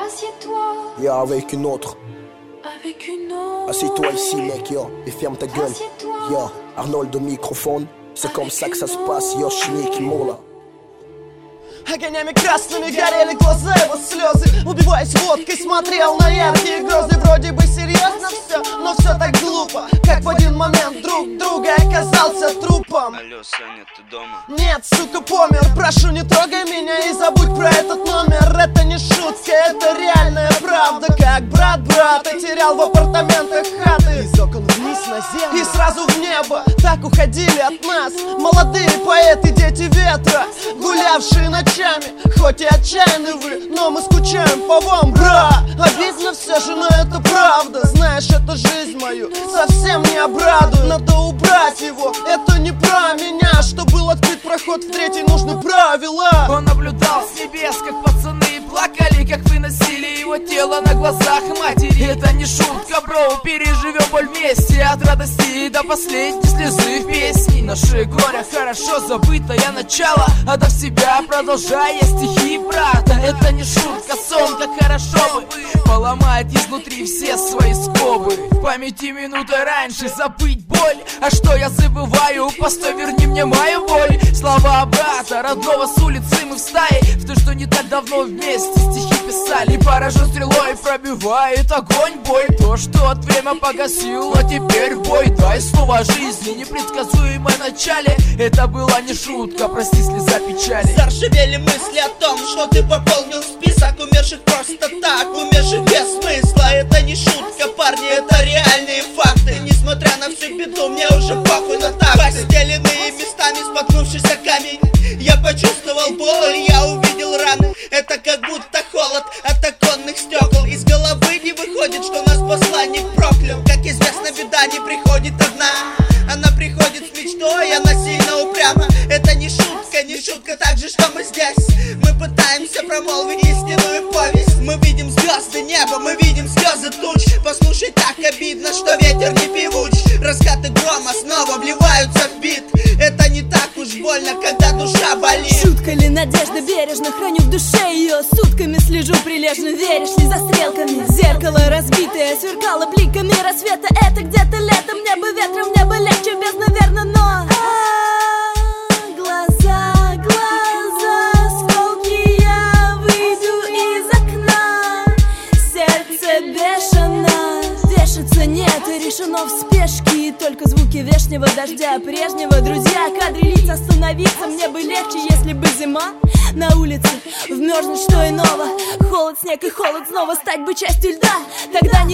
Assieds-toi. Y'a avec une autre. Avec une autre. Assieds-toi ici mec, yo, et ferme ta gueule. Yo, Arnold au microphone. C'est comme ça que ça se passe, yo, Шмейки Мола. Огнями красными горели глаза, его слезы. Убиваясь водкой, смотрел на яркие грозы. Вроде бы серьезно все, но все так глупо. Как в один момент друг друга оказался трупом. Алло, Саня, ты дома? Нет, сука, помер. Прошу, не трогай меня и забудь про этот номер. Это не шутка, это реальная правда. Как брат брата терял в апартаментах хаты. Из окон вниз на землю и сразу в небо. Так уходили от нас молодые поэты, дети ветра, гулявшие ночами. Хоть и отчаянны вы, но мы скучаем по вам, бра. Обидно все же, но это правда. Знаешь, это жизнь мою совсем не обрадует. Надо убрать его, это не про меня. Чтобы был открыт проход в третий, нужны правила. Он наблюдал с небес, как пацаны плакали, как выносили его тело на глазах матери. Это не шутка, бро, переживем боль вместе. От радости до последней слезы в песне. Наши горя хорошо забытое начало. Отдав себя, продолжая стихи брата. Это не шутка, сон, как хорошо бы поломать изнутри все свои скобы. В памяти минуты раньше забыть боль. А что я забываю? Постой, верни мне мою боль. Слова брата, родного с улицы мы в стае. В то, что не так давно вместе стихи писали. Поражен стрелой, пробивает огонь, бой. То, что от время погасил, а теперь в бой. Дай слово жизни, непредсказуемое начале. Это была не шутка, прости, слеза печали. Заржавели мысли о том, что ты пополнил список умерших просто так, умерших без смысла. Это не шутка, парни, это реальные факты. Несмотря на всю беду, мне уже похуй на так. Постеленные местами споткнувшийся камень. Я почувствовал боль, я увидел раны. Это как будто холод от оконных стекол. Из головы не выходит, что нас посланник проклял. Как известно, беда не приходит одна. Она приходит с мечтой, она сильно упряма. Это не шутка, не шутка так же, что мы здесь. Мы пытаемся промолвить истинную повесть. Мы видим звезды неба, мы видим слезы туч. Послушай, так обидно, что ветер не певуч. Раскаты грома снова вливаются в бит. Это не так уж больно, когда душа болит. Шутка ли надежда, бережно храню в душе ее. Сутками слежу прилежно, веришь ли за стрелками. Зеркало разбитое сверкало бликами рассвета. Это где-то летом, небо ветром, небо легче без, наверное, но глаза, сколки я выйду из окна. Сердце бешено, вешаться нет, решено в спешке. И только звуки вешнего дождя прежнего. Друзья, кадры лиц, остановиться мне бы легче, если бы зима на улице вмерзнуть, что иного. Холод, снег и холод, снова стать бы частью льда. Тогда